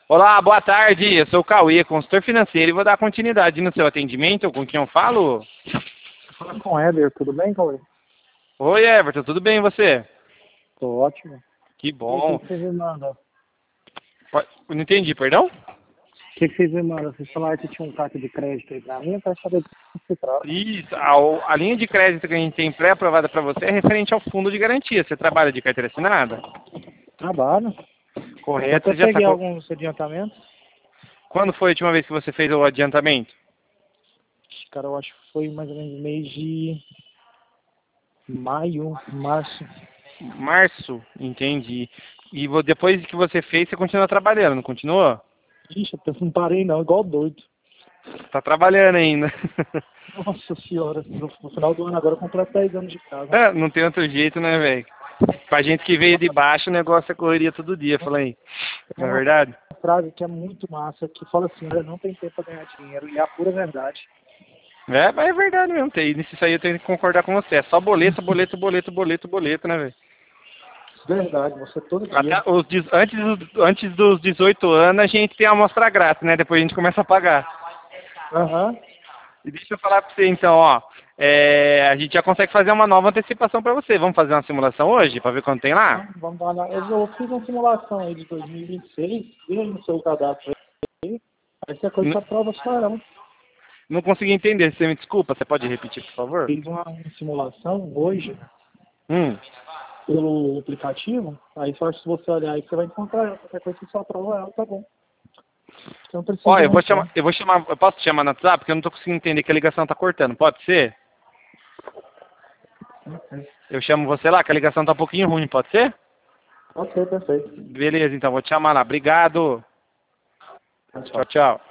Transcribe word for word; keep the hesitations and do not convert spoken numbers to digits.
Olá, boa tarde. Eu sou o Cauê, consultor financeiro, e vou dar continuidade no seu atendimento. Com quem eu falo? Fala com o Éder, tudo bem, Cauê? Oi, Everton, tudo bem e você? Tô ótimo. Que E aí, o que bom. que vocês me mandam? Po- Não entendi, perdão? O que que vocês me mandam? Vocês falaram que tinha um cartão de crédito aí pra mim, pra saber do que se trata. Isso, a, a linha de crédito que a gente tem pré-aprovada para você é referente ao fundo de garantia. Você trabalha de carteira assinada? Trabalho. Eu Correto, até você já peguei sacou. alguns adiantamentos. Quando foi a última vez que você fez o adiantamento? Cara, eu acho que foi mais ou menos mês de maio, março. Março, entendi. E vo- depois que você fez, você continua trabalhando, não continua? Ixi, eu não parei não, igual doido. Tá trabalhando ainda. Nossa senhora, no, no final do ano agora eu completo dez anos de casa. É, não tem outro jeito, né, velho? Pra gente que veio de baixo, o negócio é correria todo dia, fala aí. Tem Não é uma verdade? frase que é muito massa, que fala assim, olha, não tem tempo pra ganhar dinheiro, e é a pura verdade. É, mas é verdade mesmo. Tem, nisso aí eu tenho que concordar com você. É só boleto, boleto, boleto, boleto, boleto, né, velho? Verdade, você todo dia. Até os, dez- antes, dos- antes dos dezoito anos a gente tem a amostra grátis, né? Depois a gente começa a pagar. Aham. E deixa eu falar pra você então, ó. É, a gente já consegue fazer uma nova antecipação pra você. Vamos fazer uma simulação hoje pra ver quanto tem lá? Então, vamos dar uma... Eu eu fiz uma simulação aí de dois mil e vinte e seis, vi aí no seu cadastro aí, aí se a coisa N- tá prova só não. Não consegui entender. Você me desculpa? Você pode repetir, por favor? Fiz uma simulação hoje Hum. pelo aplicativo, aí só se você olhar aí você vai encontrar ela, qualquer coisa você só prova ela, tá bom. Você não precisa Ó, eu não, vou então. chamar, eu vou chamar, eu posso te chamar no WhatsApp porque eu não tô conseguindo entender que a ligação tá cortando. Pode ser? Eu chamo você lá, que a ligação tá um pouquinho ruim, pode ser? Ok, perfeito. Beleza, então vou te chamar lá. Obrigado. Tchau, tchau. Tchau, tchau.